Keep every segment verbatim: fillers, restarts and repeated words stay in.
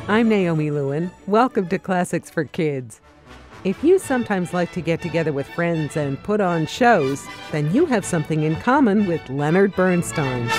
I'm Naomi Lewin. Welcome to Classics for Kids. If you sometimes like to get together with friends and put on shows, then you have something in common with Leonard Bernstein.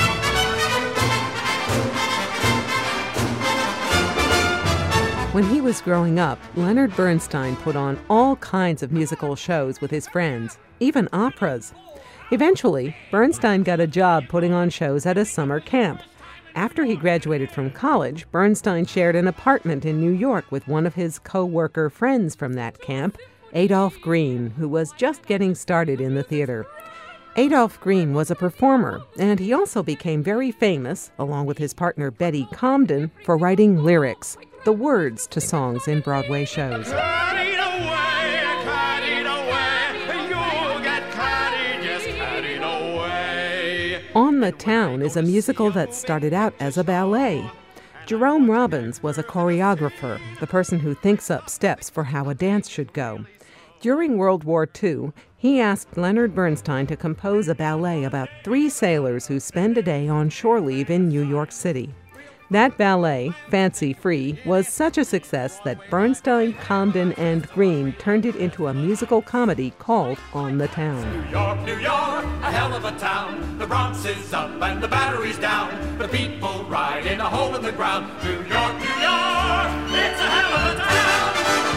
When he was growing up, Leonard Bernstein put on all kinds of musical shows with his friends, even operas. Eventually, Bernstein got a job putting on shows at a summer camp. After he graduated from college, Bernstein shared an apartment in New York with one of his co-worker friends from that camp, Adolph Green, who was just getting started in the theater. Adolph Green was a performer, and he also became very famous, along with his partner Betty Comden, for writing lyrics, the words to songs in Broadway shows. Carried away, carried away, you'll get carried, just carried away. On the Town is a musical that started out as a ballet. Jerome Robbins was a choreographer, the person who thinks up steps for how a dance should go. During World War Two, he asked Leonard Bernstein to compose a ballet about three sailors who spend a day on shore leave in New York City. That ballet, Fancy Free, was such a success that Bernstein, Comden, and Green turned it into a musical comedy called On the Town. New York, New York, a hell of a town. The Bronx is up and the Battery's down. The people ride in a hole in the ground. New York, New York, it's a hell of a town.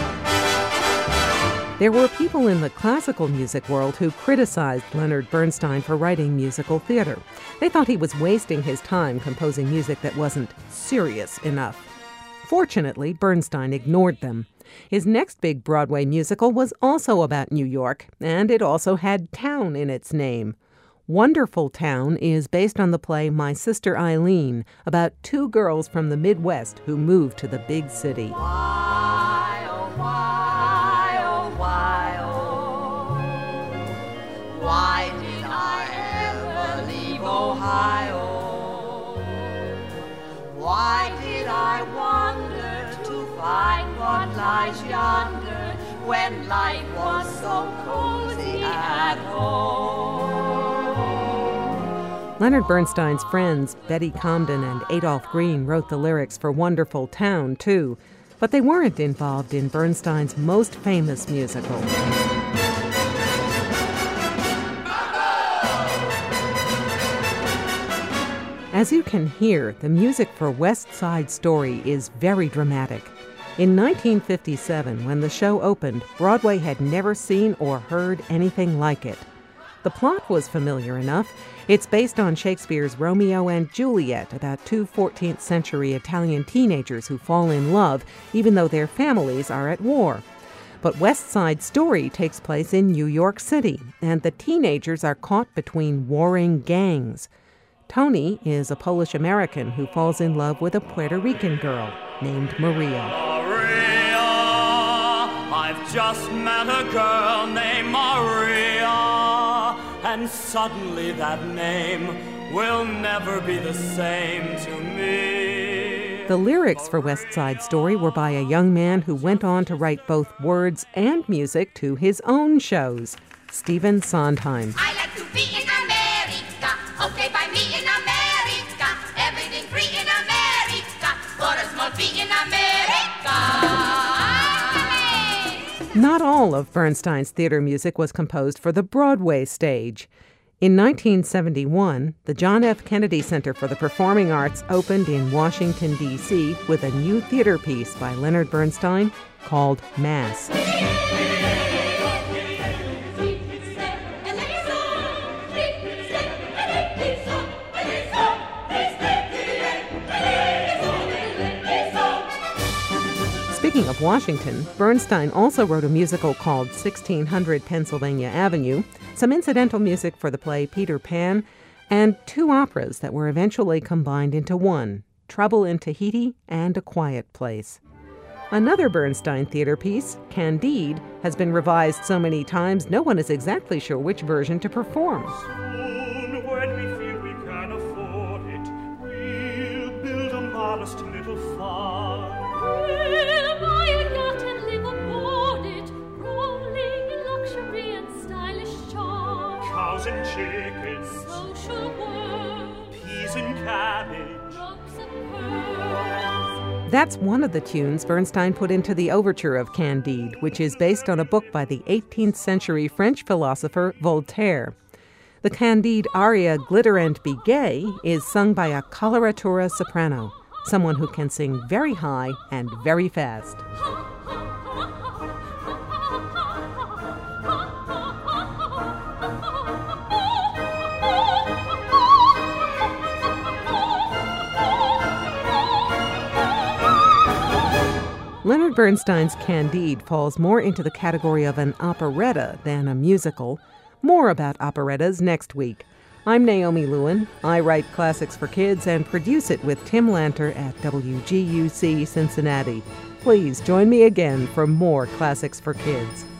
There were people in the classical music world who criticized Leonard Bernstein for writing musical theater. They thought he was wasting his time composing music that wasn't serious enough. Fortunately, Bernstein ignored them. His next big Broadway musical was also about New York, and it also had town in its name. Wonderful Town is based on the play My Sister Eileen, about two girls from the Midwest who moved to the big city. Why, oh, why, oh, why, oh, why did I ever leave Ohio? Why did I wander to find what lies yonder when life was so cozy at home? Leonard Bernstein's friends, Betty Comden and Adolph Green, wrote the lyrics for Wonderful Town, too. But they weren't involved in Bernstein's most famous musical. As you can hear, the music for West Side Story is very dramatic. In nineteen fifty-seven, when the show opened, Broadway had never seen or heard anything like it. The plot was familiar enough. It's based on Shakespeare's Romeo and Juliet, about two fourteenth century Italian teenagers who fall in love even though their families are at war. But West Side Story takes place in New York City, and the teenagers are caught between warring gangs. Tony is a Polish-American who falls in love with a Puerto Rican girl named Maria. Maria, I've just met a girl named Maria, and suddenly that name will never be the same to me. The lyrics for West Side Story were by a young man who went on to write both words and music to his own shows, Stephen Sondheim. I like to be in America, okay by me in America, everything free in America, for a small fee in America. Not all of Bernstein's theater music was composed for the Broadway stage. In nineteen seventy-one, the John F. Kennedy Center for the Performing Arts opened in Washington, D C with a new theater piece by Leonard Bernstein called Mass. Speaking of Washington, Bernstein also wrote a musical called sixteen hundred Pennsylvania Avenue, some incidental music for the play Peter Pan, and two operas that were eventually combined into one, Trouble in Tahiti and A Quiet Place. Another Bernstein theater piece, Candide, has been revised so many times no one is exactly sure which version to perform. Soon, when we feel we can afford it, we'll build a modest little farm. We'll buy a yacht and live aboard it, rolling in luxury and stylish charm. Cows and chickens, Social world, peas and cabbage. ropes and pearls. That's one of the tunes Bernstein put into the overture of Candide, which is based on a book by the eighteenth century French philosopher Voltaire. The Candide aria Glitter and Be Gay is sung by a coloratura soprano, someone who can sing very high and very fast. Leonard Bernstein's Candide falls more into the category of an operetta than a musical. More about operettas next week. I'm Naomi Lewin. I write classics for kids and produce it with Tim Lanter at W G U C Cincinnati. Please join me again for more Classics for Kids.